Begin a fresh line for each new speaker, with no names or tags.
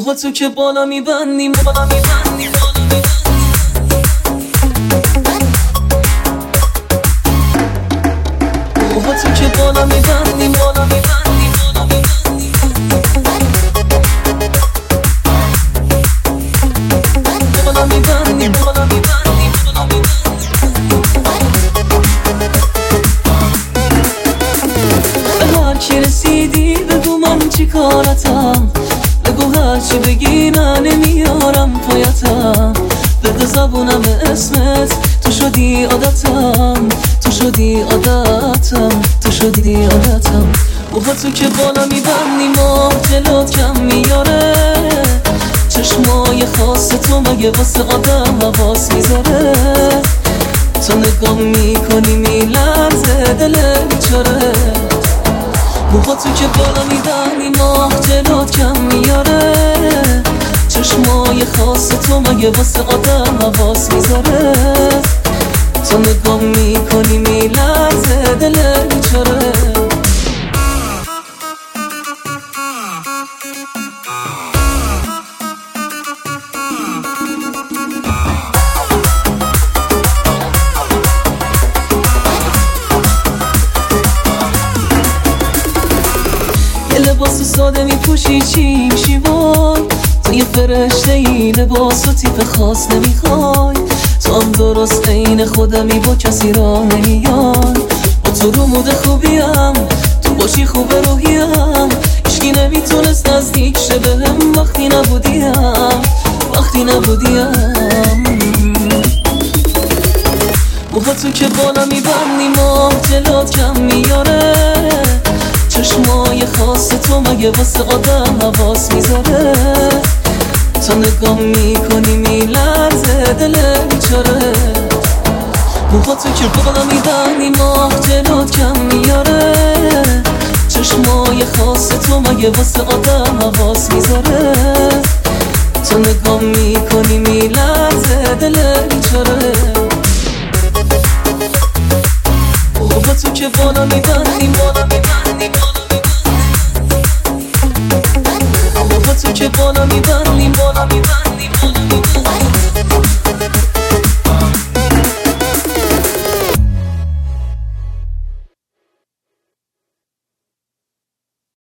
موها تو که بالا میبندیم بالا میبندیم موها تو که بالا میبندیم بالا میبندیم بالا میبندیم بالا میبندیم به هر کی رسیدی بگو من چی کارتم، بگو هرچی بگی من نمیارم پایتم، بده زبونم اسمت تو شدی عادتم، تو شدی عادتم، تو شدی عادتم. موها تو که بالا میبندی ماه جلوت کم میاره، چشمای خاص تو مگه واسه آدم حواس میذاره، تو نگاه میکنی میلرزه دلت بیچاره. موها تو که بالا میبندی ماه جلوت کم میاره، چشمای خاص تو مگه واسه آدم حواس میذاره، تو نگاه میکنی میلرزه دلت بیچاره. لباس ساده میپوشی چی میشی وای، تو یه فرشته ای لباس و تیپ خاص نمیخوای، تو هم درست عین خودمی با کسی را نمیان، با تو رو مود خوبیم تو باشی خوب روحیم، هیچکی نمیتونست نزدیک شه بهم وقتی نبودیم وقتی نبودیم. موها تو که بالا میبندی ماه جلوت کم میاره، چشمای خاص تو مگه واسه آدم حواس میذاره، تو نگاه میکنی میلرزه دلت بیچاره. موها تو که بالا میبندی ماه جلوت کم میاره، چشمای خاص تو مگه واسه آدم حواس میذاره، تو نگاه میکنی میلرزه دلت بیچاره. موها تو که بالا میبندی بالا میبندی موها تو که بالا میبندی بالا میبندی